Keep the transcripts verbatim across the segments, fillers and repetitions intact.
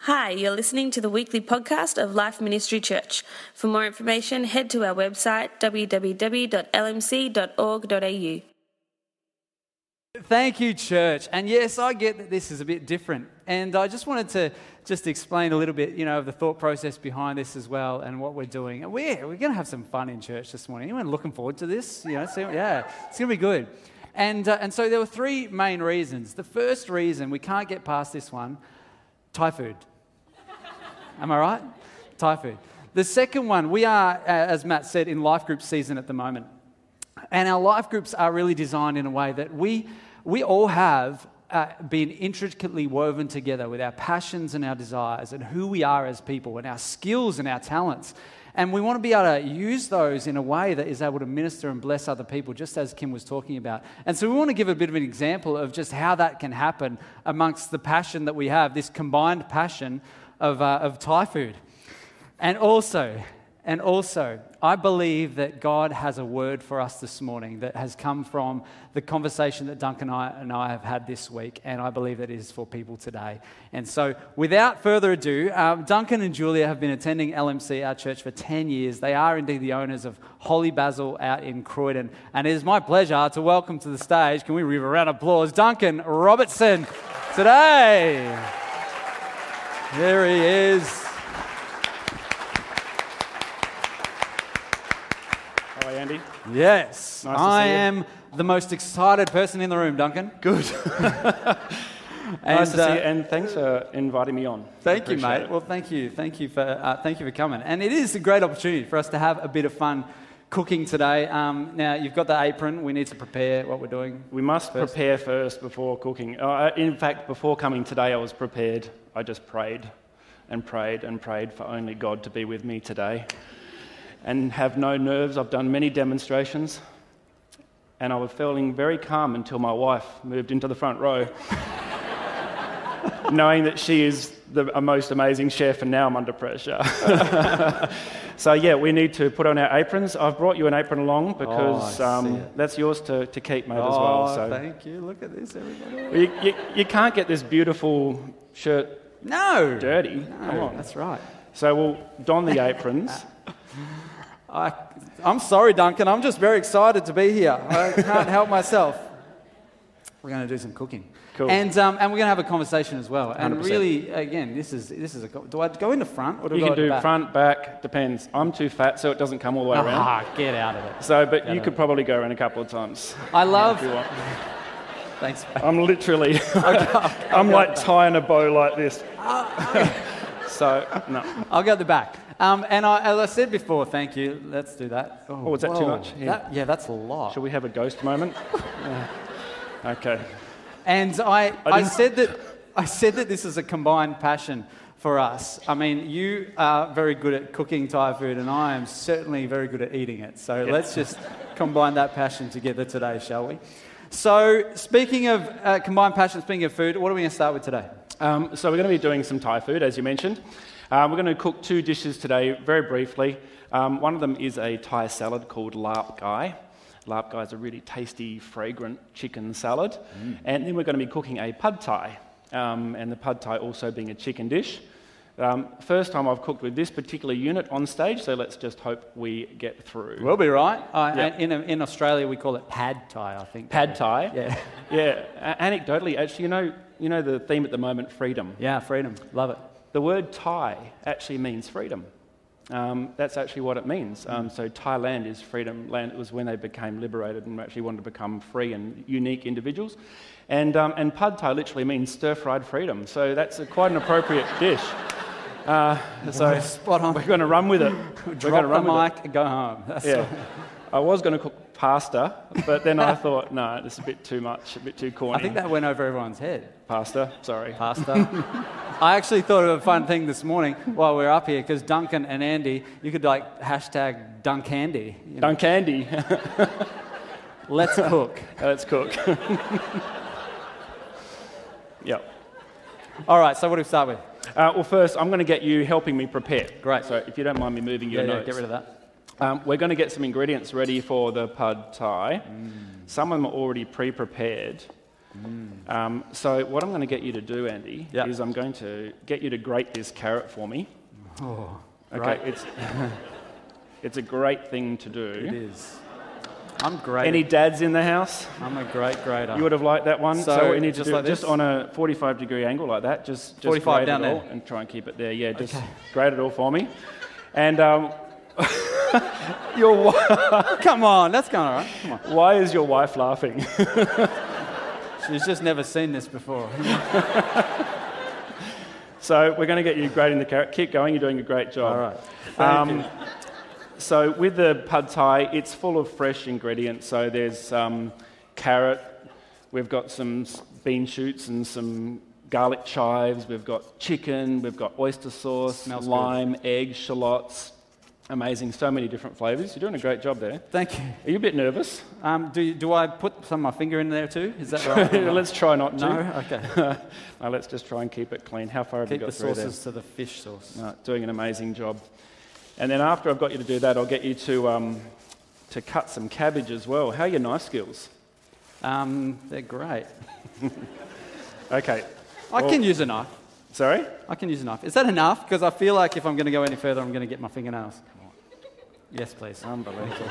Hi, you're listening to the weekly podcast of Life Ministry Church. For more information, head to our website w w w dot l m c dot org dot a u. Thank you, church. And yes, I get that this is a bit different. And I just wanted to just explain a little bit, you know, of the thought process behind this as well and what we're doing. And we're, we're going to have some fun in church this morning. Anyone looking forward to this? You know, so, yeah, it's going to be good. And, uh, and so there were three main reasons. The first reason, we can't get past this one, Thai food. Am I right? Thai food. The second one, we are, uh, as Matt said, in life group season at the moment. And our life groups are really designed in a way that we we all have uh, been intricately woven together with our passions and our desires and who we are as people and our skills and our talents. And we want to be able to use those in a way that is able to minister and bless other people, just as Kim was talking about. And so we want to give a bit of an example of just how that can happen amongst the passion that we have, this combined passion of uh, of Thai food. And also, and also, I believe that God has a word for us this morning that has come from the conversation that Duncan and I, and I have had this week, and I believe that it is for people today. And so, without further ado, um, Duncan and Julia have been attending L M C, our church, for ten years. They are indeed the owners of Holy Basil out in Croydon. And it is my pleasure to welcome to the stage, can we give a round of applause, Duncan Robertson today. There he is. Hi, Andy. Yes, Nice to I see you. am the most excited person in the room, Duncan. Good. And, nice to uh, see you, and thanks for inviting me on. Thank you, Appreciate mate. it. Well, thank you, thank you for uh, thank you for coming. And it is a great opportunity for us to have a bit of fun cooking today. Um, now, you've got the apron. We need to prepare what we're doing. We must first. prepare first before cooking. Uh, in fact, before coming today, I was prepared. I just prayed and prayed and prayed for only God to be with me today. And have no nerves. I've done many demonstrations, and I was feeling very calm until my wife moved into the front row, knowing that she is the most amazing chef, and now I'm under pressure. So yeah, we need to put on our aprons. I've brought you an apron along because Oh, I see um, it. that's yours to, to keep, mate, Oh, as well. So thank you. Look at this, everybody. you, you, you can't get this beautiful shirt No. dirty. No, Come on. that's right. So we'll don the aprons. I, I'm sorry, Duncan. I'm just very excited to be here. I can't help myself. We're going to do some cooking. Cool. And um, and we're going to have a conversation as well. And one hundred percent. really, again, this is this is a. Do I go in the front or do You I go can at the do back? front, back, depends. I'm too fat, so it doesn't come all the way around. Ah, get out of it. So, but Get you out could of probably go around a couple of times. I love. If you want. Thanks, mate. I'm literally, I'm like tying a bow like this. So, no. I'll go at the back. Um, and I, as I said before, thank you. Let's do that. Oh, was that too whoa. much? Yeah. That- yeah, that's a lot. Shall we have a ghost moment? Okay. And I, I I, didn't- said that I said that this is a combined passion for us. I mean, you are very good at cooking Thai food, and I am certainly very good at eating it. So let's just combine that passion together today, shall we? So, speaking of uh, combined passion, speaking of food, what are we going to start with today? Um, so we're going to be doing some Thai food, as you mentioned. Um, we're going to cook two dishes today, very briefly. Um, one of them is a Thai salad called Lap Gai. Lap Gai is a really tasty, fragrant chicken salad. Mm. And then we're going to be cooking a Pad Thai, um, and the Pad Thai also being a chicken dish. Um, first time I've cooked with this particular unit on stage, so let's just hope we get through. We'll be right. Uh, Yeah. in, in Australia, we call it Pad Thai, I think. Pad Thai? Yeah. Yeah. A- anecdotally, actually, you know, you know the theme at the moment, freedom. Yeah, freedom. Love it. The word Thai actually means freedom. Um, that's actually what it means. Um, so Thailand is freedom land. It was when they became liberated and actually wanted to become free and unique individuals. And um, and Pad Thai literally means stir-fried freedom. So that's a, quite an appropriate dish. Uh, so Spot on. we're going to run with it. We're Drop going to run the with mic and go home. That's it. Yeah. I was going to cook pasta, but then I thought, no, it's a bit too much, a bit too corny. I think that went over everyone's head. Pasta, sorry. Pasta. I actually thought of a fun thing this morning while we were up here, because Duncan and Andy, you could like hashtag Duncandy. You know? Dunk candy. Let's cook. Let's cook. Yep. All right, so what do we start with? Uh, well, first, I'm going to get you helping me prepare. Great. So if you don't mind me moving your Yeah, yeah, notes. get rid of that. Um, we're going to get some ingredients ready for the Pad Thai. Mm. Some of them are already pre-prepared. Mm. Um, so what I'm going to get you to do, Andy, yep. is I'm going to get you to grate this carrot for me. Oh, okay, right. it's it's a great thing to do. It is. I'm great. Any dads in the house? I'm a great grader. You would have liked that one. So, so what you need just to do like just this? on a forty-five degree angle like that. Just, just forty-five grate down it all there. and try and keep it there. Yeah, just okay. grate it all for me. And um, your wife. Come on, that's going all right. Come on. Why is your wife laughing? She's just never seen this before. So we're going to get you grating the carrot. Keep going. You're doing a great job. All right. Thank Um, you. So with the pad thai, it's full of fresh ingredients. So there's um, carrot, we've got some bean shoots and some garlic chives, we've got chicken, we've got oyster sauce, Smells lime, eggs, shallots. Amazing, so many different flavours. You're doing a great job there. Thank you. Are you a bit nervous? Um, do, you, do I put some of my finger in there too? Is that right? Let's try not to. No? Okay. No, let's just try and keep it clean. How far have Keep you the got through there? sauces to the fish sauce. No, doing an amazing job. And then after I've got you to do that, I'll get you to um, to cut some cabbage as well. How are your knife skills? Um, they're great. Okay. I well, can use a knife. Sorry? I can use a knife. Is that enough? Because I feel like if I'm going to go any further, I'm going to get my fingernails. Yes, please. Unbelievable.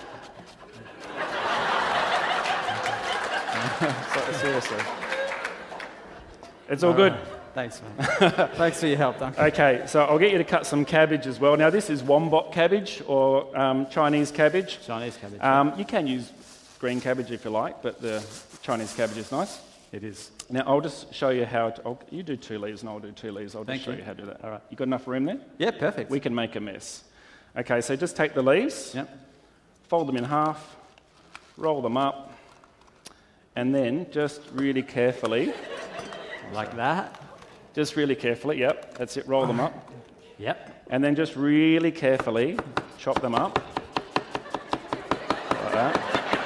So, seriously. It's all good. Thanks, man. Thanks for your help, Duncan. Okay, so I'll get you to cut some cabbage as well. Now, this is wombok cabbage or um, Chinese cabbage. Chinese cabbage. Um, you can use green cabbage if you like, but the Chinese cabbage is nice. It is. Now, I'll just show you how to... I'll, you do two leaves and I'll do two leaves. I'll Thank just show you. you how to do that. All right. You got enough room there? Yeah, perfect. We can make a mess. Okay, so just take the leaves, Yep. fold them in half, roll them up, and then just really carefully... Like that. Just really carefully, yep, that's it, roll them up. Yep. And then just really carefully chop them up. Like that.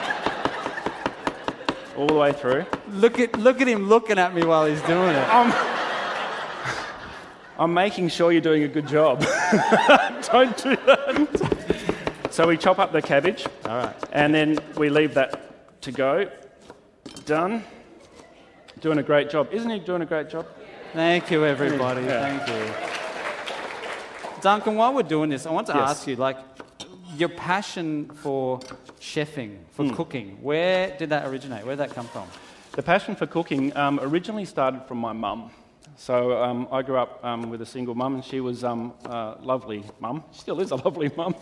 All the way through. Look at look at him looking at me while he's doing it. I'm, I'm making sure you're doing a good job. Don't do that. So we chop up the cabbage. All right. And then we leave that to go. Done. Doing a great job. Isn't he doing a great job? Thank you, everybody. Yeah. Thank you. Duncan, while we're doing this, I want to Yes. ask you, like, your passion for chefing, for cooking, where did that originate? Where did that come from? The passion for cooking um, originally started from my mum. So um, I grew up um, with a single mum, and she was um, a lovely mum. She still is a lovely mum.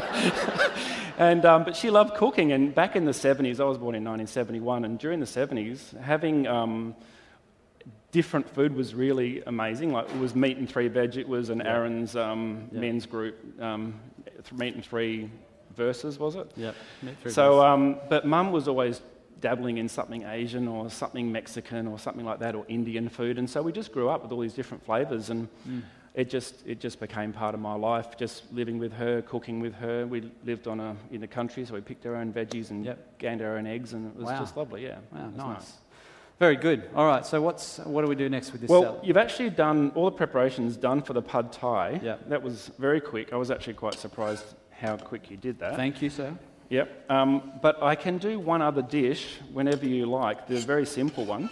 and um, but she loved cooking. And back in the seventies, I was born in nineteen seventy-one, and during the seventies, having um, different food was really amazing. Like, it was meat and three veg. It was an Yeah. Aaron's um, Yeah. men's group, um, meat and three verses, was it? Yep. So, um, but Mum was always dabbling in something Asian or something Mexican or something like that, or Indian food, and so we just grew up with all these different flavours, and Mm. it just it just became part of my life. Just living with her, cooking with her. We lived on a in the country, so we picked our own veggies and Yep. gained our own eggs, and it was Wow. just lovely. Yeah, Wow, it was nice. Very good. All right, so what's what do we do next with this Well, salad? you've actually done all the preparations done for the pad thai. Yeah. That was very quick. I was actually quite surprised how quick you did that. Thank you, sir. Yep. Um, but I can do one other dish whenever you like. The very simple one.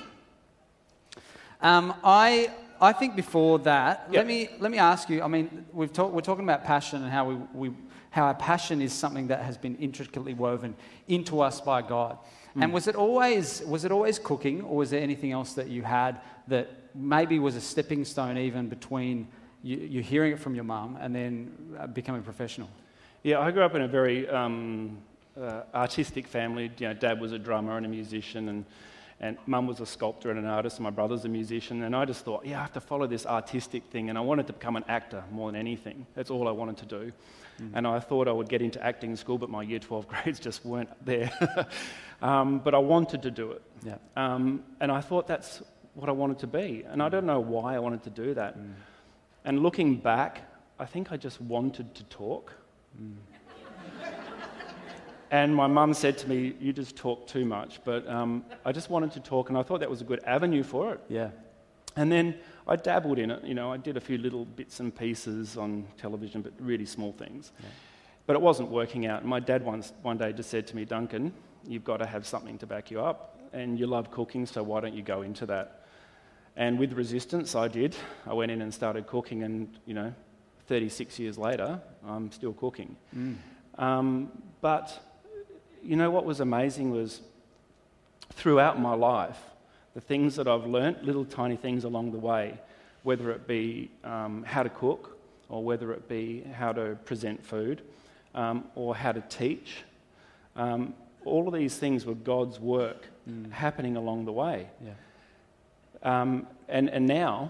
Um, I I think before that, Yep. let me let me ask you. I mean, we've talk, we're talking about passion and how we, we how our passion is something that has been intricately woven into us by God. Mm. And was it always was it always cooking, or was there anything else that you had that maybe was a stepping stone even between you, you hearing it from your mum and then uh, becoming professional? Yeah, I grew up in a very um, uh, artistic family. You know, Dad was a drummer and a musician, and and Mum was a sculptor and an artist, and my brother's a musician. And I just thought, yeah, I have to follow this artistic thing, and I wanted to become an actor more than anything. That's all I wanted to do. Mm. And I thought I would get into acting school, but my year twelve grades just weren't there. um, but I wanted to do it. Yeah. Um, and I thought that's what I wanted to be. And I don't know why I wanted to do that. Mm. And looking back, I think I just wanted to talk. Mm. And my mum said to me, you just talk too much. But um, I just wanted to talk, and I thought that was a good avenue for it. Yeah. And then I dabbled in it. You know, I did a few little bits and pieces on television, but really small things. Yeah. But it wasn't working out. And my dad once, one day just said to me, Duncan, you've got to have something to back you up. and you love cooking, so why don't you go into that? And with resistance, I did. I went in and started cooking, and, you know, thirty-six years later, I'm still cooking. Mm. Um, but, you know, what was amazing was throughout my life, the things that I've learnt, little tiny things along the way, whether it be um, how to cook, or whether it be how to present food, um, or how to teach, um, all of these things were God's work mm. happening along the way. Yeah. Um, and, and now,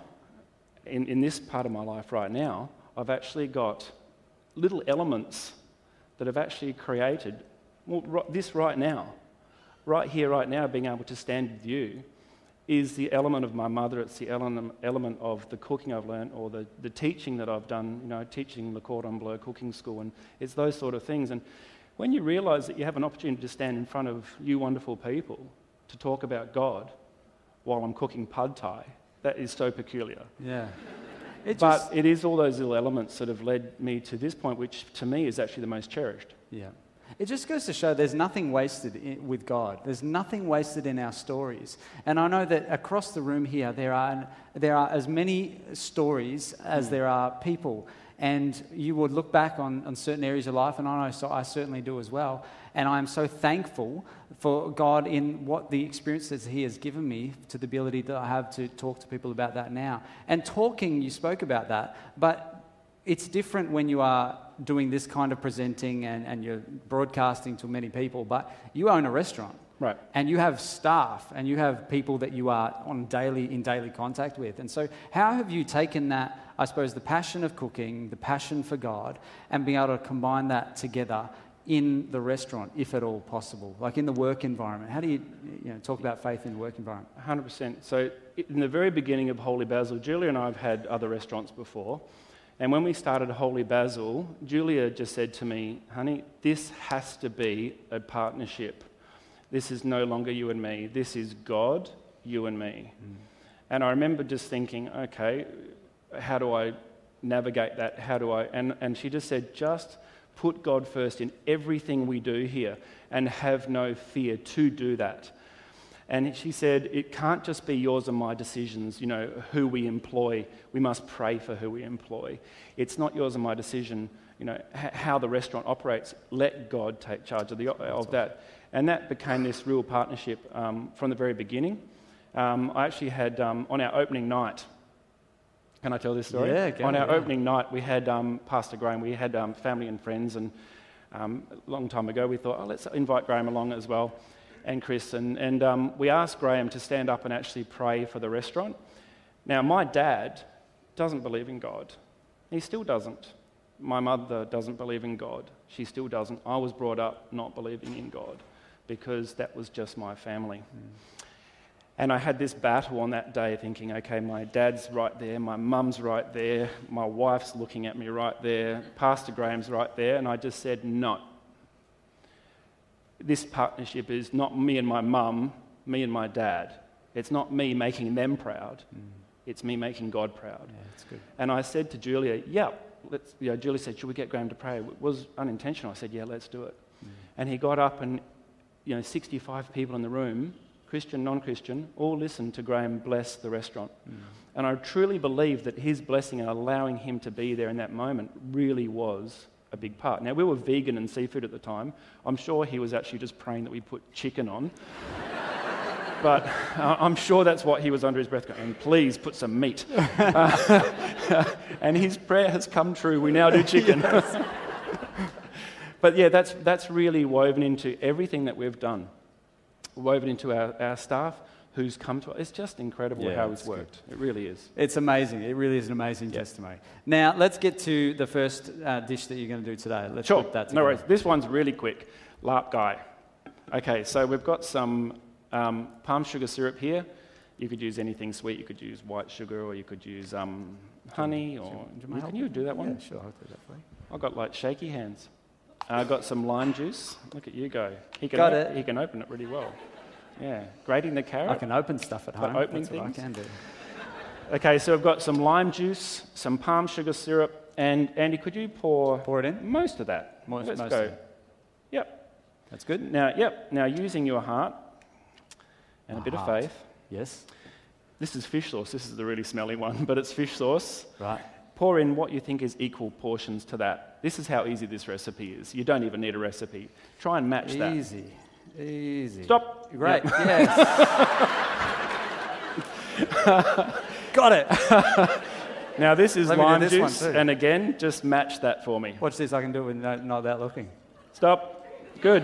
in, in this part of my life right now, I've actually got little elements that have actually created, well, r- this right now, right here, right now, being able to stand with you, is the element of my mother. It's the element, element of the cooking I've learned, or the, the teaching that I've done, you know, teaching Le Cordon Bleu cooking school, and it's those sort of things. And when you realise that you have an opportunity to stand in front of you wonderful people to talk about God while I'm cooking pad thai, that is so peculiar. Yeah. It but just... it is all those little elements that have led me to this point, which to me is actually the most cherished. Yeah. It just goes to show there's nothing wasted in, with God. There's nothing wasted in our stories. And I know that across the room here, there are there are as many stories as mm. there are people. And you would look back on, on certain areas of life, and I know so I certainly do as well. And I am so thankful for God in what the experiences He has given me, to the ability that I have to talk to people about that now. And talking, you spoke about that, but it's different when you are doing this kind of presenting and, and you're broadcasting to many people, but you own a restaurant. Right. And you have staff, and you have people that you are on daily in daily contact with. And so how have you taken that, I suppose, the passion of cooking, the passion for God, and being able to combine that together in the restaurant, if at all possible, like in the work environment? How do you, you know, talk about faith in the work environment? one hundred percent. So in the very beginning of Holy Basil, Julia and I have had other restaurants before. And when we started Holy Basil, Julia just said to me, honey, this has to be a partnership. This is no longer you and me. This is God, you and me. Mm. And I remember just thinking, okay, how do I navigate that? How do I... And, and she just said, just put God first in everything we do here and have no fear to do that. And she said, it can't just be yours and my decisions, you know, who we employ. We must pray for who we employ. It's not yours and my decision, you know, h- how the restaurant operates. Let God take charge of, the, of that. And that became this real partnership um, from the very beginning. Um, I actually had, um, on our opening night, can I tell this story? Yeah, go On our yeah. opening night, we had um, Pastor Graham, we had um, family and friends, and um, a long time ago we thought, oh, let's invite Graham along as well, and Chris, and, and um, we asked Graham to stand up and actually pray for the restaurant. Now, my dad doesn't believe in God. He still doesn't. My mother doesn't believe in God. She still doesn't. I was brought up not believing in God because that was just my family. Mm. And I had this battle on that day thinking, okay, my dad's right there, my mum's right there, my wife's looking at me right there, Pastor Graham's right there, and I just said, no. This partnership is not me and my mum, me and my dad. It's not me making them proud. Mm. It's me making God proud. Yeah, that's good. And I said to Julia, yeah, let's, you know, Julia said, should we get Graham to pray? It was unintentional. I said, yeah, let's do it. Mm. And he got up and, you know, sixty-five people in the room, Christian, non-Christian, all listened to Graham bless the restaurant. Mm. And I truly believe that his blessing and allowing him to be there in that moment really was a big part. Now, we were vegan and seafood at the time. I'm sure he was actually just praying that we put chicken on. But uh, I'm sure that's what he was under his breath going, and please put some meat. Uh, and his prayer has come true. We now do chicken. But yeah, that's that's really woven into everything that we've done. Woven into our, our staff who's come to us. It's just incredible yeah, how it's worked. Good. It really is. It's amazing. It really is an amazing yeah. testimony. Now, let's get to the first uh, dish that you're going to do today. Let's sure. put that No together. worries. This one's really quick. Lap Gai. Okay, so we've got some um, palm sugar syrup here. You could use anything sweet. You could use white sugar, or you could use um, honey, or... Do you, can you do that one? Yeah, sure. I'll do that for you. I've got like shaky hands. I've got some lime juice. Look at you go. He can got op- it. He can open it really well. Yeah, grating the carrot. I can open stuff at home. Opening That's what things. I can do. Okay, so I've got some lime juice, some palm sugar syrup, and Andy, could you pour... Pour it in? Most of that. Most, Let's most go. of it. Yep. That's good. Now, yep, now using your heart, and My a bit heart. of faith. Yes. This is fish sauce. This is the really smelly one, but it's fish sauce. Right. Pour in what you think is equal portions to that. This is how easy this recipe is. You don't even need a recipe. Try and match that. Easy. Easy. Stop. Great. Yep. Yes. Got it. Now this is Let me do lime this one juice, too. and again, just match that for me. Watch this. I can do it with no, not that looking. Stop. Good.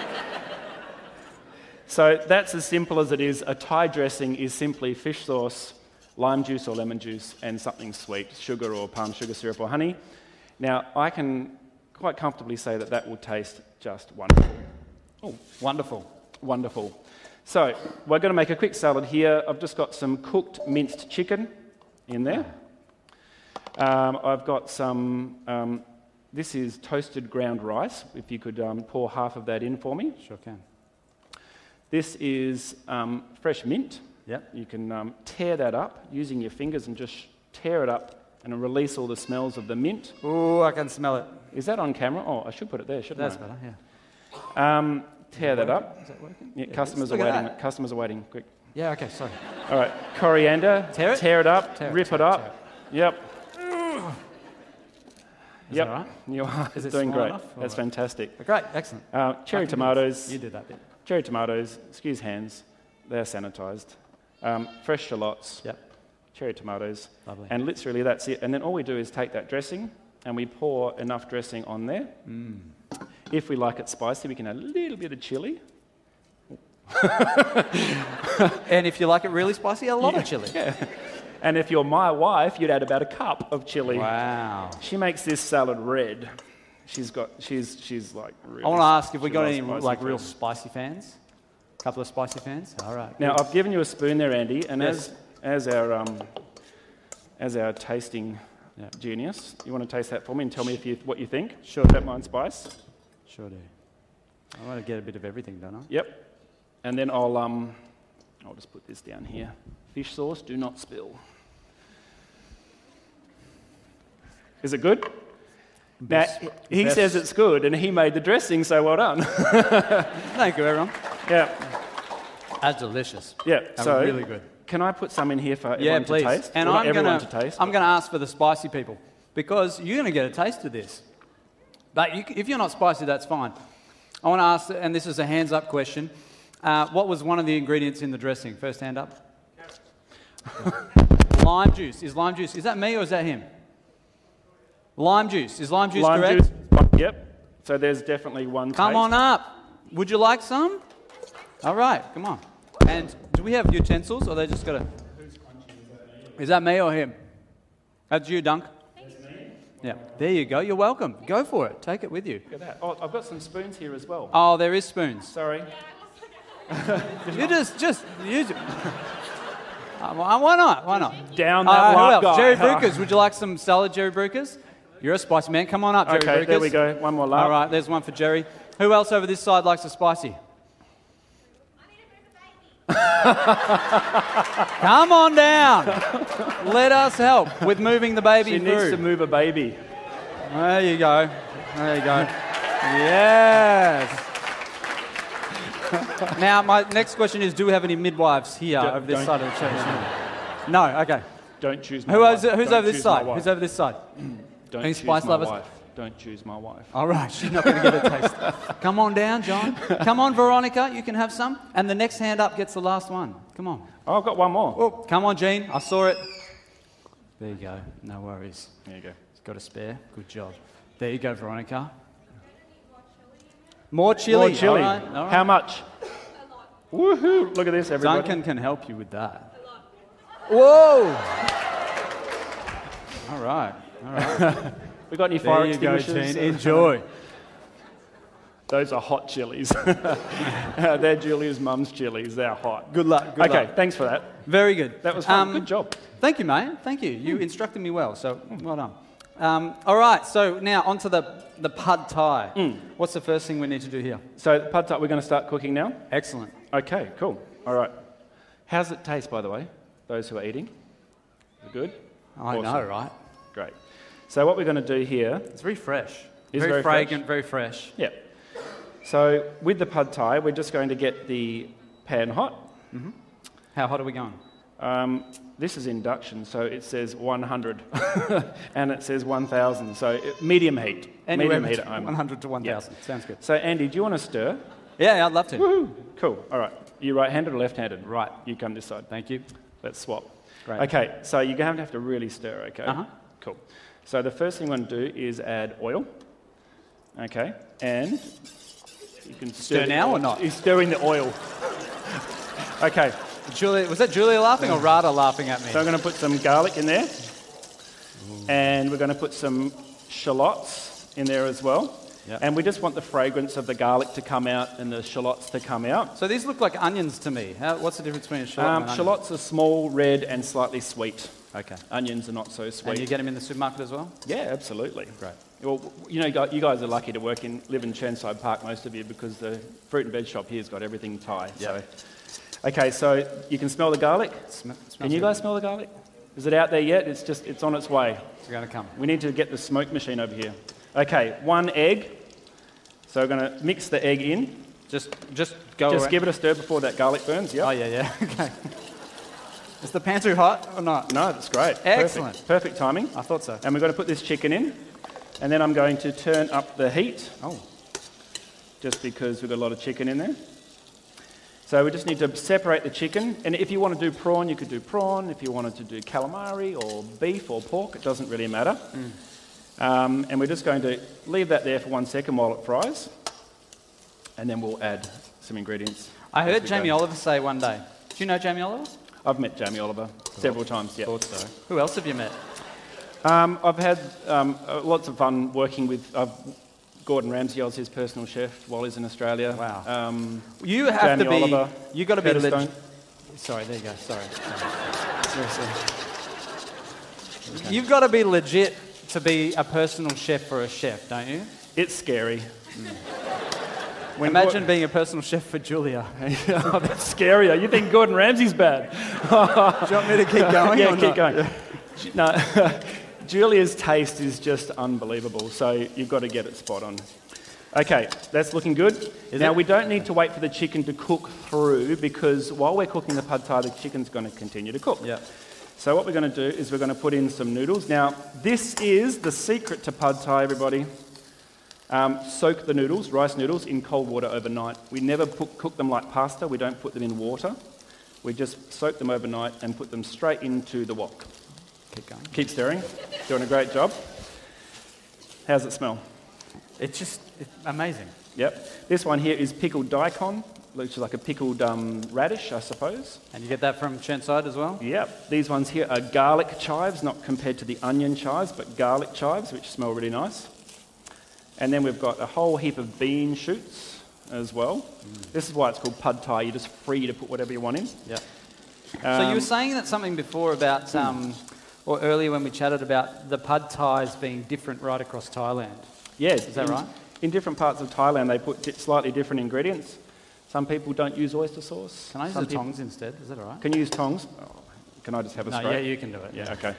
So that's as simple as it is. A Thai dressing is simply fish sauce, lime juice or lemon juice, and something sweet, sugar or palm sugar syrup or honey. Now, I can quite comfortably say that that will taste just wonderful. Oh, wonderful. Wonderful. So we're going to make a quick salad here. I've just got some cooked minced chicken in there. Um, I've got some, um, this is toasted ground rice. If you could um, pour half of that in for me. Sure can. This is um, fresh mint. Yep. You can um, tear that up using your fingers and just tear it up and release all the smells of the mint. Oh, I can smell it. Is that on camera? Oh, I should put it there, shouldn't That's I? better, yeah. Um, tear that up. Is that working? Yeah, Yeah, customers are look at waiting. that. Customers are waiting. Quick. Yeah, okay, sorry. All right, coriander. Tear it? Tear it up. Tear it, rip tear it it, up. tear Yep. Is yep. that all right? You are Is it doing small great. enough, or That's what? fantastic. Great, excellent. Uh, cherry I can do tomatoes. this. You do that bit. Cherry tomatoes. Excuse hands. They're sanitised. Um, fresh shallots. Yep, Cherry tomatoes. lovely. And literally that's it. And then all we do is take that dressing and we pour enough dressing on there. Mm. If we like it spicy, we can add a little bit of chilli. And if you like it really spicy, a lot of chili. Yeah. And if you're my wife, you'd add about a cup of chili. Wow. She makes this salad red. She's got, she's, she's like really... I want to ask if we she got loves any spicy like real food. spicy fans. A couple of spicy fans. All right. Now, I've given you a spoon there, Andy, and Yes. as, as, our, um, as our tasting Yeah. genius, you want to taste that for me and tell me if you, what you think? Sure. Don't mind spice. Sure do. I want to get a bit of everything, don't I? Yep. And then I'll, um, I'll just put this down here. Fish sauce, do not spill. Is it good? Best- now, he best- says it's good, and he made the dressing, so well done. Thank you, everyone. yeah, That's delicious. yeah. That So, was really good. can I put some in here for Yeah, everyone please. to taste? And Well, not I'm everyone gonna, to taste. I'm going to ask for the spicy people because you're going to get a taste of this. But you, c- if you're not spicy, that's fine. I want to ask, and this is a hands up question. Uh, what was one of the ingredients in the dressing? First hand up. Lime juice. Is lime juice? Is that me or is that him? Lime juice. Is lime juice Lime correct? juice. Yep. So there's definitely one. Come taste. on up. Would you like some? All right, come on. And do we have utensils or they just got to... Is that me or him? That's you, Dunk. Yeah, there you go. You're welcome. Go for it. Take it with you. Look at that. Oh, I've got some spoons here as well. Oh, there is spoons. Sorry. You just, just use it. Uh, why not? Why not? Down Uh, that who lap else? guy. Jerry Bruckers. Would you like some salad, Jerry Bruckers? You're a spicy man. Come on up, Jerry Okay, Bruckers. there we go. One more lap. All right, there's one for Jerry. Who else over this side likes a spicy? Come on down. Let us help with moving the baby She through. needs to move a baby. There you go. There you go. Yes. Now, my next question is, do we have any midwives here Don't- over this don't- side of the church? No, okay. Don't choose my Who wife. is, who's Don't over this choose my side? wife. Who's over this side? Don't any choose spice my lovers? wife. Don't choose my wife. All right, she's not going to get a taste. Come on down, John. Come on, Veronica, you can have some. And the next hand up gets the last one. Come on. Oh, I've got one more. Oh, come on, Jean. I saw it. There you go. No worries. There you go. Got a spare. Good job. There you go, Veronica. More chili. More chili. All right, all right. How much? Woohoo! Look at this, everybody. Duncan can help you with that. Whoa! All right. All right. We got any There fire you go, extinguishers? Jean. Enjoy. Those are hot chilies. They're Julia's mum's chilies. They're hot. Good luck. Good okay, luck. thanks for that. Very good. That was fun. Um, Good job. Thank you, mate. Thank you. You instructed me well, so well done. Um, all right, so now onto the, the pad thai. Mm. What's the first thing we need to do here? So, pad thai, we're going to start cooking now? Excellent. Okay, cool. All right. How's it taste, by the way, those who are eating? Is it good? I Awesome. know, right? Great. So what we're going to do here... It's very fresh. Is very, very fragrant, fresh? very fresh. Yeah. So with the pad thai, we're just going to get the pan hot. Mm-hmm. How hot are we going? Um, this is induction, so it says one hundred, and it says one thousand, so it, medium heat. Anywhere medium heat at between home. one hundred to one thousand. Yeah. Sounds good. So, Andy, do you want to stir? Yeah, yeah, I'd love to. Woo! Cool. All right. You right-handed or left-handed? Right. You come this side. Thank you. Let's swap. Great. Okay, so you're going to have to really stir, okay? Uh-huh. Cool. So the first thing you want to do is add oil. Okay, and you can stir, Stir now or not? You're stirring the oil. Okay. Julia, was that Julia laughing or Rada laughing at me? So I'm going to put some garlic in there. And we're going to put some shallots in there as well. Yep. And we just want the fragrance of the garlic to come out and the shallots to come out. So these look like onions to me. How, what's the difference between a shallot Um, and an onion? shallots are small, red, and slightly sweet. Okay. Onions are not so sweet. And you get them in the supermarket as well? Yeah, absolutely. Great. Well, you know, you guys are lucky to work in, live in Chernside Park, most of you, because the fruit and veg shop here's got everything Thai. Yep. So, okay, so you can smell the garlic. Sm- Can you guys smell the garlic? Is it out there yet? It's just, it's on its way. It's going to come. We need to get the smoke machine over here. Okay, one egg. So we're going to mix the egg in. Just, just go. Just around. give it a stir before that garlic burns. Yep. Oh yeah, yeah. Okay. Is the pan too hot or not? No, that's great. Excellent. Perfect, Perfect timing. I thought so. And we're going to put this chicken in. And then I'm going to turn up the heat. Oh. Just because we've got a lot of chicken in there. So we just need to separate the chicken. And if you want to do prawn, you could do prawn. If you wanted to do calamari or beef or pork, it doesn't really matter. Mm. Um, and we're just going to leave that there for one second while it fries. And then we'll add some ingredients. I heard we Jamie go. Oliver say one day. Do you know Jamie Oliver? I've met Jamie Oliver several times, yeah. Thought so. Who else have you met? Um, I've had um, uh, lots of fun working with uh, Gordon Ramsay. I was his personal chef while he's in Australia. Wow. Um, You have Jamie to be. Oliver, You got to be. Peter Leg- Stone. Sorry, there you go. Sorry. Seriously. You've got to be legit to be a personal chef for a chef, don't you? It's scary. When Imagine being a personal chef for Julia. oh, that's scarier. You think Gordon Ramsay's bad? Do you want me to keep going? yeah, or keep not? going. No, Julia's taste is just unbelievable, so you've got to get it spot on. Okay, that's looking good. Is now, it? we don't need to wait for the chicken to cook through, because while we're cooking the pad thai, the chicken's going to continue to cook. Yeah. So what we're going to do is we're going to put in some noodles. Now, this is the secret to pad thai, everybody. Um, soak the noodles, rice noodles, in cold water overnight. We never put, cook them like pasta. We don't put them in water. We just soak them overnight and put them straight into the wok. Keep going. Keep stirring. Doing a great job. How's it smell? It's just it's amazing. Yep. This one here is pickled daikon, which is like a pickled um, radish, I suppose. And you get that from Chernside as well? Yep. These ones here are garlic chives, not compared to the onion chives, but garlic chives, which smell really nice. And then we've got a whole heap of bean shoots as well. Mm. This is why it's called pad thai. You're just free to put whatever you want in. Yep. Um, so you were saying that something before about, um, or earlier when we chatted about the pad thais being different right across Thailand. Yes. Is that in, right? In different parts of Thailand, they put di- slightly different ingredients. Some people don't use oyster sauce. Can I use Some the people- tongs instead? Is that all right? Can you use tongs? Oh, can I just have a No, spray? yeah, you can do it. Yeah, okay.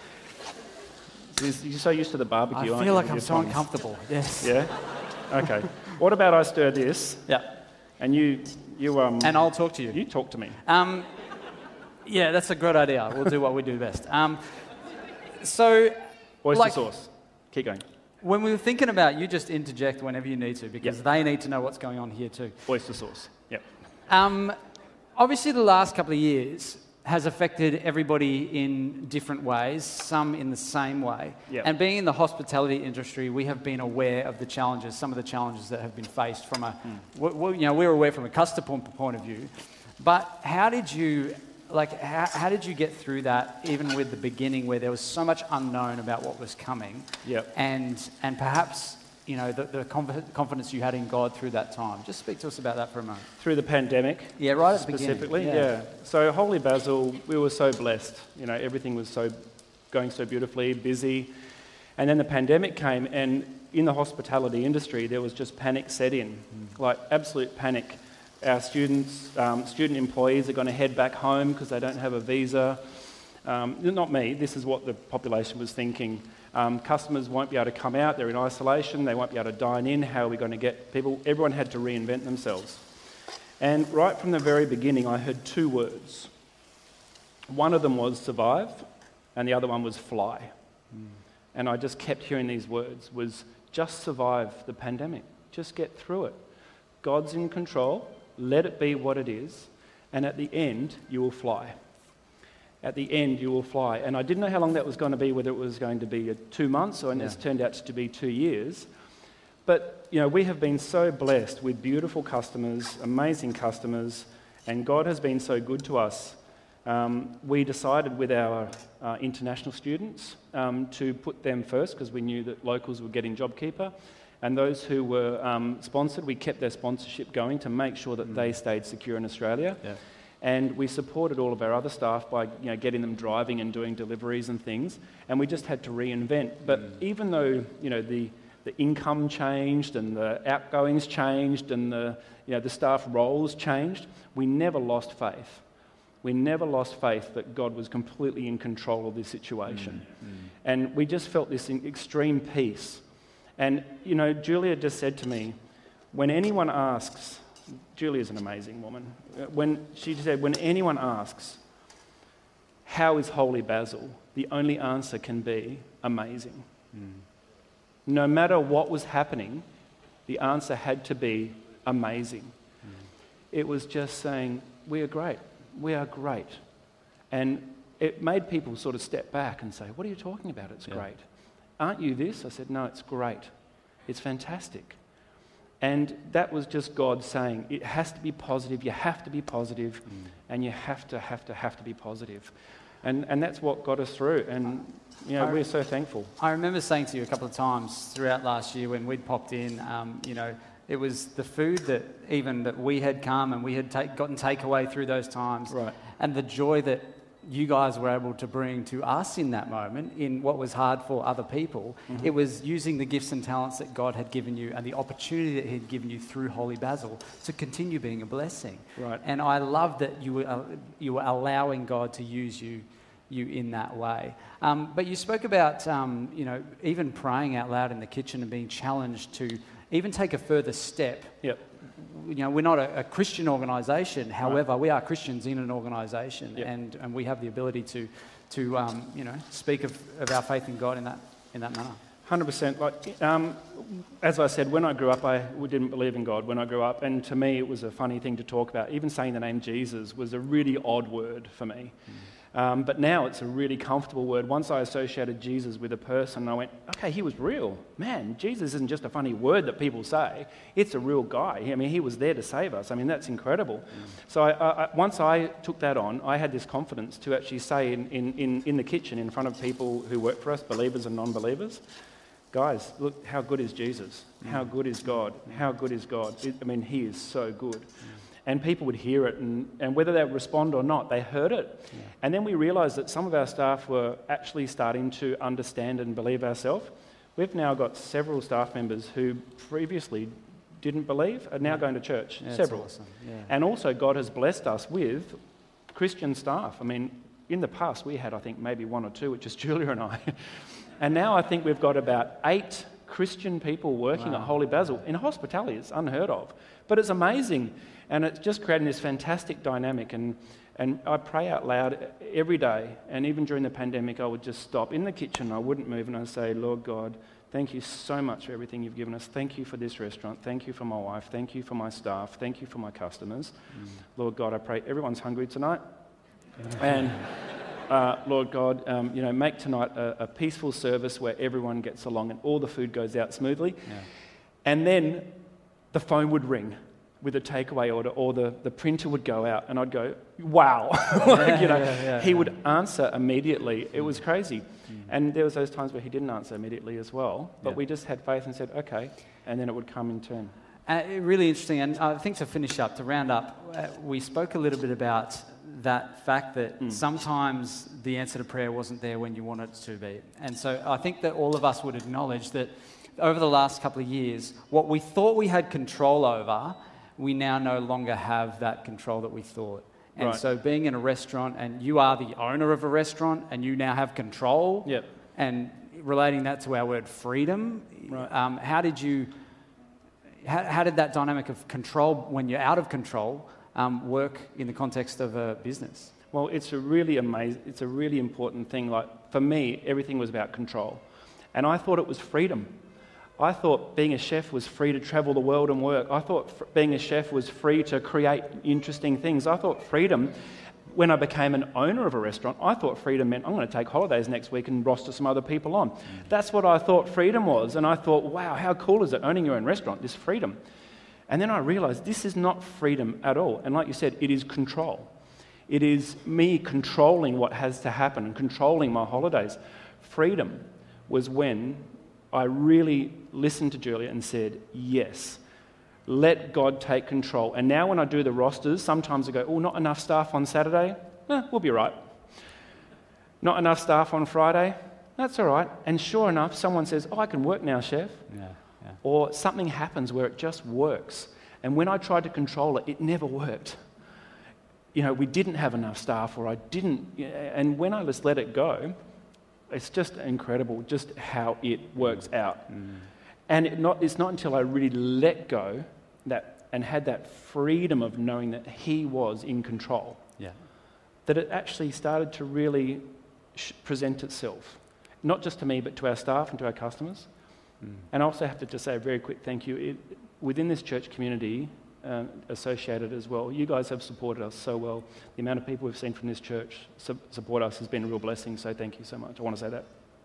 So You're so used to the barbecue, I aren't you? feel like with I'm your so tongs? uncomfortable. Yes. Yeah? Okay. What about I stir this, Yeah. and you, you, um, And I'll talk to you. you talk to me. Um, yeah, that's a great idea. We'll do what we do best. Um, so, Oyster like, sauce. Keep going. when we were thinking about, you just interject whenever you need to, because Yep. they need to know what's going on here too. Oyster sauce. Yep. Um, obviously, the last couple of years has affected everybody in different ways, some in the same way. Yep. And being in the hospitality industry, we have been aware of the challenges, some of the challenges that have been faced from a, Mm. we, we, you know, we're aware from a customer point of view. But how did you, like, how, how did you get through that, even with the beginning where there was so much unknown about what was coming? Yep. And, and perhaps, you know, the, the conf- confidence you had in God through that time. Just speak to us about that for a moment. Through the pandemic. Yeah, right at the beginning. Specifically, Yeah. yeah. So Holy Basil, we were so blessed. You know, everything was so going so beautifully, busy. And then the pandemic came, and in the hospitality industry, there was just panic set in, mm. like absolute panic. Our students, um, student employees are going to head back home because they don't have a visa. Um, not me, this is what the population was thinking. Um, customers won't be able to come out, they're in isolation, they won't be able to dine in, how are we going to get people? Everyone had to reinvent themselves. And right from the very beginning, I heard two words. One of them was survive, and the other one was fly. Mm. And I just kept hearing these words, was just survive the pandemic. Just get through it. God's in control. Let it be what it is. And at the end, you will fly. At the end, you will fly. And I didn't know how long that was going to be, whether it was going to be two months or and yeah. it's turned out to be two years. But, you know, we have been so blessed with beautiful customers, amazing customers, and God has been so good to us. Um, we decided with our uh, international students um, to put them first because we knew that locals were getting JobKeeper. And those who were um, sponsored, we kept their sponsorship going to make sure that mm. they stayed secure in Australia. Yeah. And we supported all of our other staff by you know, getting them driving and doing deliveries and things. And we just had to reinvent. But mm. even though you know the, the income changed and the outgoings changed and the, you know, the staff roles changed, we never lost faith. We never lost faith that God was completely in control of this situation. Mm. Mm. And we just felt this extreme peace. And, you know, Julia just said to me, when anyone asks, Julia's an amazing woman, when she said, when anyone asks, how is Holy Basil, the only answer can be amazing. Mm. No matter what was happening, the answer had to be amazing. Mm. It was just saying, we are great, we are great. And it made people sort of step back and say, what are you talking about? It's yeah. great. Aren't you this? I said, no, it's great. It's fantastic. And that was just God saying, it has to be positive, you have to be positive, mm. and you have to, have to, have to be positive. And and that's what got us through, and you know, I, we're so thankful. I remember saying to you a couple of times throughout last year when we'd popped in, um, you know, it was the food that even that we had come and we had take, gotten takeaway through those times, right. and the joy that you guys were able to bring to us in that moment, in what was hard for other people. Mm-hmm. It was using the gifts and talents that God had given you and the opportunity that He'd given you through Holy Basil to continue being a blessing. Right. And I love that you were uh, you were allowing God to use you you in that way. Um, but you spoke about um, you know even praying out loud in the kitchen and being challenged to even take a further step. Yep. You know, we're not a, a Christian organisation. However, right. we are Christians in an organisation, yep. and, and we have the ability to, to um, you know, speak of, of our faith in God in that in that manner. one hundred percent. Like, um, as I said, when I grew up, I didn't believe in God when I grew up, and to me, it was a funny thing to talk about. Even saying the name Jesus was a really odd word for me. Mm. Um, but now it's a really comfortable word. Once I associated Jesus with a person, I went, okay, he was real. Man, Jesus isn't just a funny word that people say. It's a real guy. I mean, he was there to save us. I mean, that's incredible. Mm. So I, I, once I took that on, I had this confidence to actually say in, in, in, in the kitchen in front of people who work for us, believers and non-believers, guys, look, how good is Jesus? Mm. How good is God? How good is God? It, I mean, he is so good. Mm. And people would hear it, and, and whether they would respond or not, they heard it. Yeah. And then we realised that some of our staff were actually starting to understand and believe ourselves. We've now got several staff members who previously didn't believe are now yeah. going to church. Yeah, several. Awesome. Yeah. And also God has blessed us with Christian staff. I mean, in the past we had, I think, maybe one or two, which is Julia and I. And now I think we've got about eight Christian people working wow. at Holy Basil. In hospitality, it's unheard of. But it's amazing. And it's just creating this fantastic dynamic. And, and I pray out loud every day. And even during the pandemic, I would just stop in the kitchen. I wouldn't move. And I'd say, Lord God, thank you so much for everything you've given us. Thank you for this restaurant. Thank you for my wife. Thank you for my staff. Thank you for my customers. Mm. Lord God, I pray everyone's hungry tonight. and uh, Lord God, um, you know, make tonight a, a peaceful service where everyone gets along and all the food goes out smoothly. Yeah. And then the phone would ring with a takeaway order, or the, the printer would go out, and I'd go, wow. like, you know, yeah, yeah, he yeah. would answer immediately. It was crazy. Mm. And there was those times where he didn't answer immediately as well, but yeah. we just had faith and said, okay, and then it would come in turn. Uh, really interesting, and I think to finish up, to round up, uh, we spoke a little bit about that fact that mm. sometimes the answer to prayer wasn't there when you wanted it to be. And so I think that all of us would acknowledge that over the last couple of years, what we thought we had control over, we now no longer have that control that we thought. And right. so being in a restaurant, and you are the owner of a restaurant, and you now have control, yep. and relating that to our word freedom, right. um, how did you how, how did that dynamic of control, when you're out of control, um, work in the context of a business? Well, it's a really amazing, it's a really important thing. Like, for me, everything was about control. And I thought it was freedom. I thought being a chef was free to travel the world and work. I thought f- being a chef was free to create interesting things. I thought freedom, when I became an owner of a restaurant, I thought freedom meant I'm going to take holidays next week and roster some other people on. Mm. That's what I thought freedom was. And I thought, wow, how cool is it, owning your own restaurant, this freedom. And then I realised this is not freedom at all. And like you said, it is control. It is me controlling what has to happen and controlling my holidays. Freedom was when I really listened to Julia and said, yes, let God take control. And now when I do the rosters, sometimes I go, oh, not enough staff on Saturday? Eh, we'll be right. Not enough staff on Friday? That's all right. And sure enough, someone says, oh, I can work now, chef. Yeah, yeah. Or something happens where it just works. And when I tried to control it, it never worked. You know, we didn't have enough staff, or I didn't. And when I just let it go, it's just incredible just how it works out. Mm. And it not, it's not until I really let go that and had that freedom of knowing that he was in control, yeah, that it actually started to really sh- present itself, not just to me, but to our staff and to our customers. Mm. And I also have to just say a very quick thank you. It, within this church community, Um, associated as well. You guys have supported us so well. The amount of people we've seen from this church su- support us has been a real blessing, so thank you so much. I want to say that.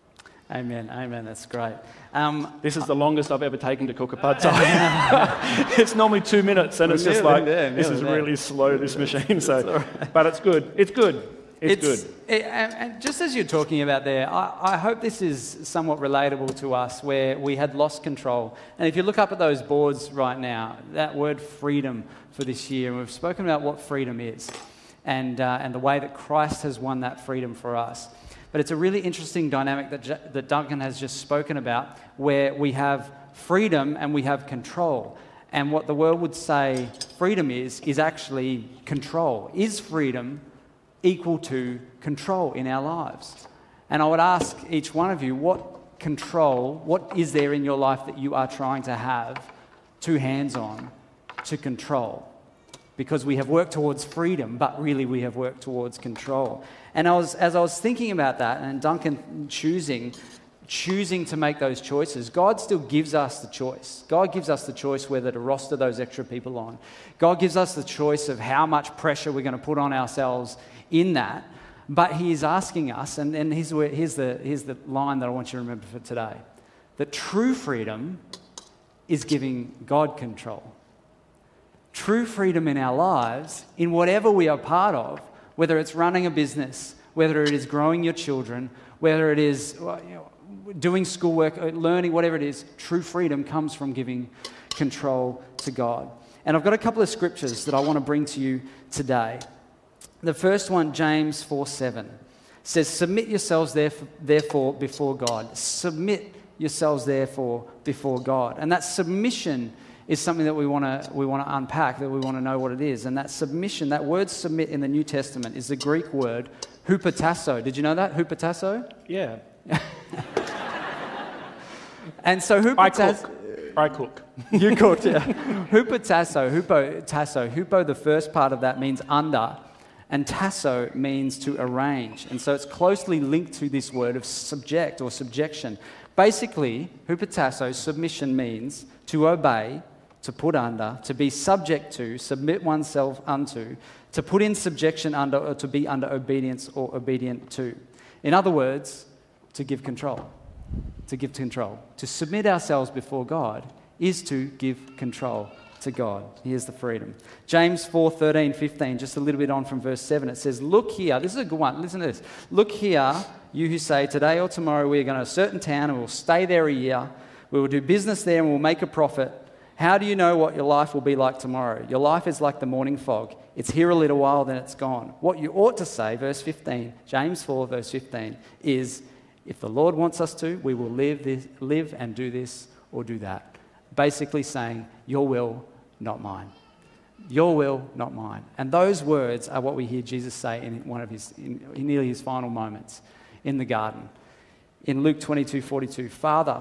Amen, amen, that's great. Um, this is the longest I've ever taken to cook a pad thai. It's normally two minutes, and it's just like, there, this is there. really slow, this machine. So, but it's good. It's good. It's, it's good. It, and, and just as you're talking about there, I, I hope this is somewhat relatable to us, where we had lost control. And if you look up at those boards right now, that word freedom for this year, and we've spoken about what freedom is, and uh, and the way that Christ has won that freedom for us. But it's a really interesting dynamic that J- that Duncan has just spoken about, where we have freedom and we have control. And what the world would say freedom is, is actually control. Is freedom equal to control in our lives? And I would ask each one of you, what control, what is there in your life that you are trying to have two hands on to control? Because we have worked towards freedom, but really we have worked towards control. And I was, as I was thinking about that, and Duncan choosing, choosing to make those choices, God still gives us the choice. God gives us the choice whether to roster those extra people on. God gives us the choice of how much pressure we're going to put on ourselves in that. But he is asking us, and, and here's, where, here's, the, here's the line that I want you to remember for today, that true freedom is giving God control. True freedom in our lives, in whatever we are part of, whether it's running a business, whether it is growing your children, whether it is you know, doing schoolwork, learning, whatever it is, true freedom comes from giving control to God. And I've got a couple of scriptures that I want to bring to you today. The first one, James four seven, says, submit yourselves therefore before God. Submit yourselves therefore before God. And that submission is something that we want to we want to unpack, that we want to know what it is. And that submission, that word submit in the New Testament is the Greek word hupotasso. Did you know that? Hupotasso? Yeah. And so hupotasso... I cook. I cook. You cooked, yeah. Hupotasso, hupotasso. Hupo, the first part of that means under, and tasso means to arrange. And so it's closely linked to this word of subject or subjection. Basically, hupotasso, submission, means to obey, to put under, to be subject to, submit oneself unto, to put in subjection under, or to be under obedience or obedient to. In other words, to give control. To give control. To submit ourselves before God is to give control to God. Here's the freedom. James four thirteen, fifteen, just a little bit on from verse seven. It says, look here. This is a good one. Listen to this. Look here, you who say, today or tomorrow we are going to a certain town and we'll stay there a year. We will do business there and we'll make a profit. How do you know what your life will be like tomorrow? Your life is like the morning fog. It's here a little while, then it's gone. What you ought to say, verse fifteen, James four, verse fifteen, is, if the Lord wants us to, we will live this, live and do this or do that. Basically saying, your will, not mine. Your will, not mine. And those words are what we hear Jesus say in one of his, in, in nearly his final moments in the garden. In Luke twenty-two forty-two, Father,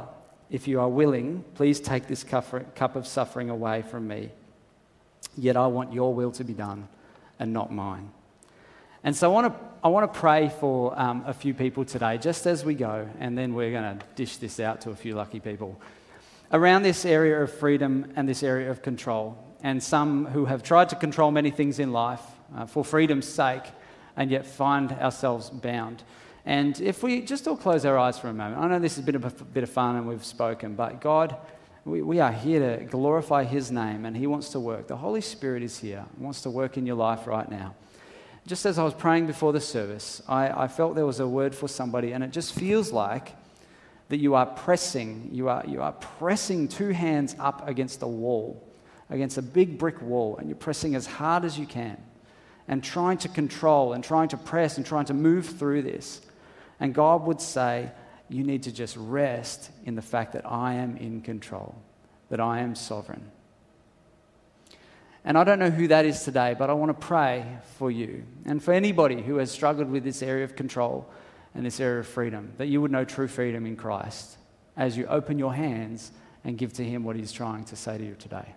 If you are willing, please take this cup of suffering away from me. Yet I want your will to be done and not mine. And so I want to I want to pray for um, a few people today, just as we go, and then we're going to dish this out to a few lucky people, around this area of freedom and this area of control. And some who have tried to control many things in life uh, for freedom's sake, and yet find ourselves bound. And if we just all close our eyes for a moment, I know this has been a bit of fun and we've spoken, but God, we, we are here to glorify his name, and he wants to work. The Holy Spirit is here, wants to work in your life right now. Just as I was praying before the service, I, I felt there was a word for somebody, and it just feels like that you are pressing, you are, you are pressing two hands up against a wall, against a big brick wall, and you're pressing as hard as you can and trying to control and trying to press and trying to move through this. And God would say, you need to just rest in the fact that I am in control, that I am sovereign. And I don't know who that is today, but I want to pray for you and for anybody who has struggled with this area of control and this area of freedom, that you would know true freedom in Christ as you open your hands and give to him what he's trying to say to you today.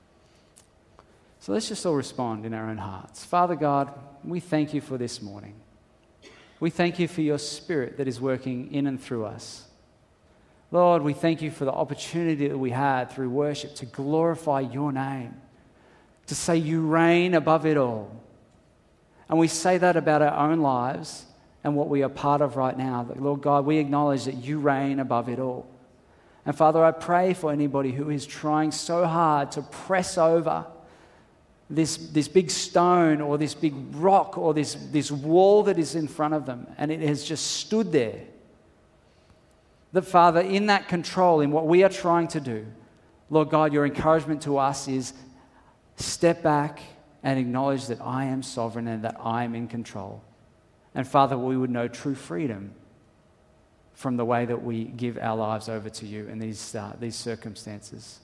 So let's just all respond in our own hearts. Father God, we thank you for this morning. We thank you for your Spirit that is working in and through us. Lord, we thank you for the opportunity that we had through worship to glorify your name, to say you reign above it all. And we say that about our own lives and what we are part of right now. That, Lord God, we acknowledge that you reign above it all. And Father, I pray for anybody who is trying so hard to press over this, this big stone or this big rock or this, this wall that is in front of them, and it has just stood there. That, Father, in that control, in what we are trying to do, Lord God, your encouragement to us is step back and acknowledge that I am sovereign and that I am in control. And Father, we would know true freedom from the way that we give our lives over to you in these, uh, these circumstances.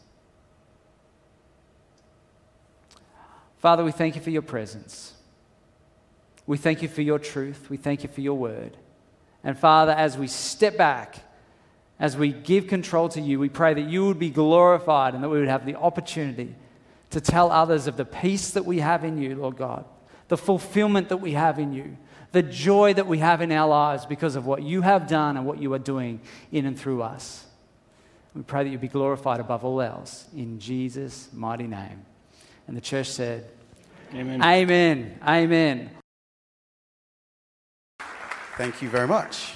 Father, we thank you for your presence. We thank you for your truth. We thank you for your word. And Father, as we step back, as we give control to you, we pray that you would be glorified and that we would have the opportunity to tell others of the peace that we have in you, Lord God, the fulfillment that we have in you, the joy that we have in our lives because of what you have done and what you are doing in and through us. We pray that you be glorified above all else in Jesus' mighty name. And the church said, Amen. Amen. Amen. Thank you very much.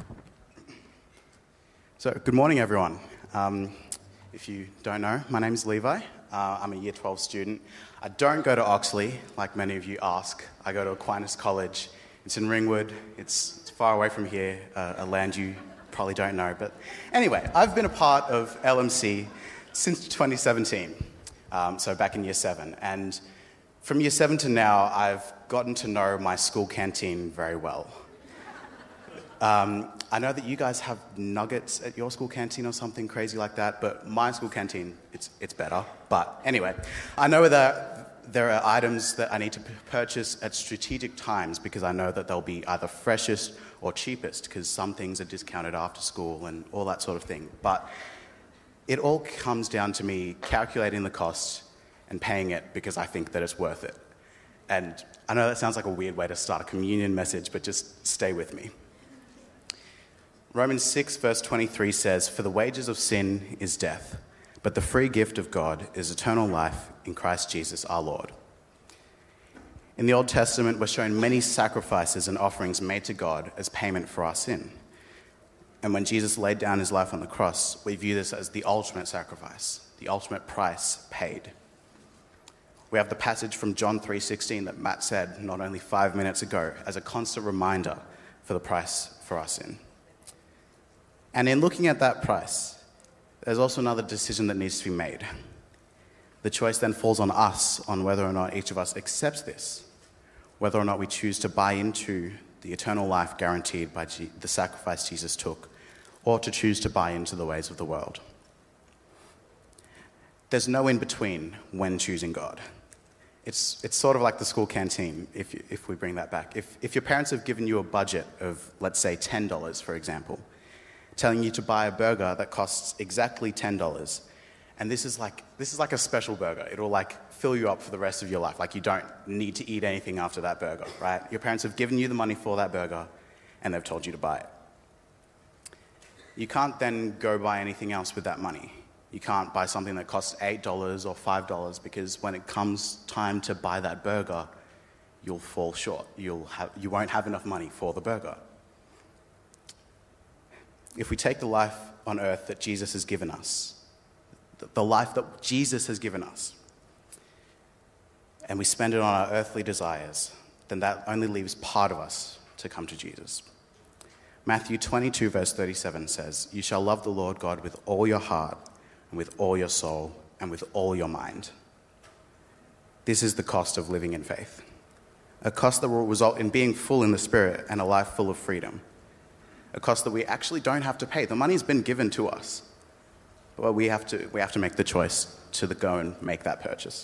So, good morning, everyone. Um, if you don't know, my name is Levi. Uh, I'm a Year twelve student. I don't go to Oxley, like many of you ask. I go to Aquinas College. It's in Ringwood. It's, it's far away from here, uh, a land you probably don't know. But anyway, I've been a part of L M C since twenty seventeen, um, so back in Year seven. And from Year seven to now, I've gotten to know my school canteen very well. Um, I know that you guys have nuggets at your school canteen or something crazy like that, but my school canteen, it's it's better. But anyway, I know that there are items that I need to p- purchase at strategic times because I know that they'll be either freshest or cheapest because some things are discounted after school and all that sort of thing. But it all comes down to me calculating the cost and paying it because I think that it's worth it. And I know that sounds like a weird way to start a communion message, but just stay with me. Romans six verse twenty-three says, "For the wages of sin is death, but the free gift of God is eternal life in Christ Jesus our Lord." In the Old Testament, we're shown many sacrifices and offerings made to God as payment for our sin. And when Jesus laid down his life on the cross, we view this as the ultimate sacrifice, the ultimate price paid. We have the passage from John three sixteen that Matt said not only five minutes ago as a constant reminder for the price for our sin. And in looking at that price, there's also another decision that needs to be made. The choice then falls on us on whether or not each of us accepts this, whether or not we choose to buy into the eternal life guaranteed by G- the sacrifice Jesus took, or to choose to buy into the ways of the world. There's no in-between when choosing God. It's it's sort of like the school canteen, if you, if we bring that back. If if your parents have given you a budget of, let's say, ten dollars, for example, telling you to buy a burger that costs exactly ten dollars. And this is like this is like a special burger. It'll like fill you up for the rest of your life. Like you don't need to eat anything after that burger, right? Your parents have given you the money for that burger and they've told you to buy it. You can't then go buy anything else with that money. You can't buy something that costs eight dollars or five dollars because when it comes time to buy that burger, you'll fall short. You'll have, you won't have enough money for the burger. If we take the life on earth that Jesus has given us, the life that Jesus has given us, and we spend it on our earthly desires, then that only leaves part of us to come to Jesus. Matthew twenty-two, verse thirty-seven says, "You shall love the Lord God with all your heart, and with all your soul, and with all your mind." This is the cost of living in faith. A cost that will result in being full in the Spirit and a life full of freedom. A cost that we actually don't have to pay. The money's been given to us. But we have to, we have to make the choice to go and make that purchase.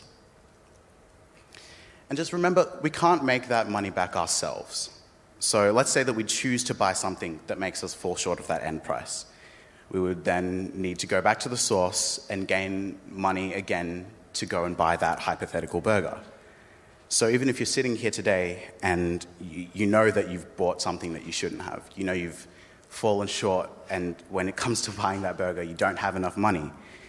And just remember, we can't make that money back ourselves. So let's say that we choose to buy something that makes us fall short of that end price. We would then need to go back to the source and gain money again to go and buy that hypothetical burger. So even if you're sitting here today and you, you know that you've bought something that you shouldn't have, you know you've fallen short, and when it comes to buying that burger, you don't have enough money,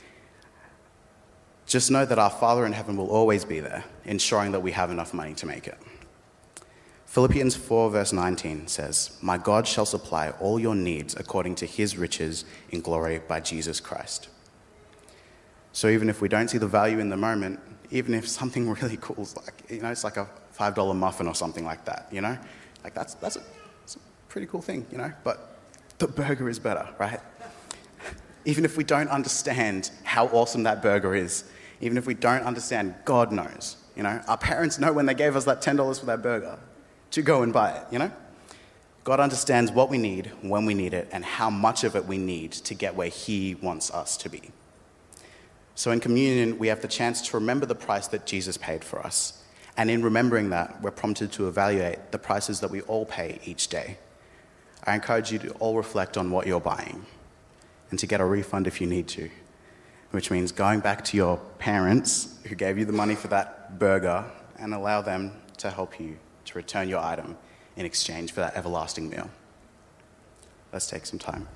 just know that our Father in heaven will always be there, ensuring that we have enough money to make it. Philippians four, verse nineteen says, "My God shall supply all your needs according to his riches in glory by Jesus Christ." So even if we don't see the value in the moment, even if something really cool is like, you know, it's like a five dollar muffin or something like that, you know, like that's that's a, that's a pretty cool thing, you know, but the burger is better, right? Even if we don't understand how awesome that burger is, even if we don't understand, God knows, you know, our parents know when they gave us that ten dollars for that burger to go and buy it, you know? God understands what we need, when we need it, and how much of it we need to get where he wants us to be. So in communion, we have the chance to remember the price that Jesus paid for us. And in remembering that, we're prompted to evaluate the prices that we all pay each day. I encourage you to all reflect on what you're buying and to get a refund if you need to, which means going back to your parents who gave you the money for that burger and allow them to help you to return your item in exchange for that everlasting meal. Let's take some time.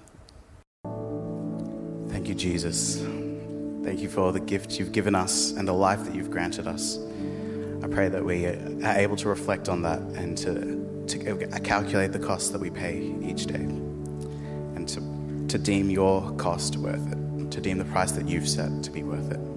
Thank you, Jesus. Thank you for the gift you've given us and the life that you've granted us. I pray that we are able to reflect on that and to, to calculate the costs that we pay each day and to, to deem your cost worth it, to deem the price that you've set to be worth it.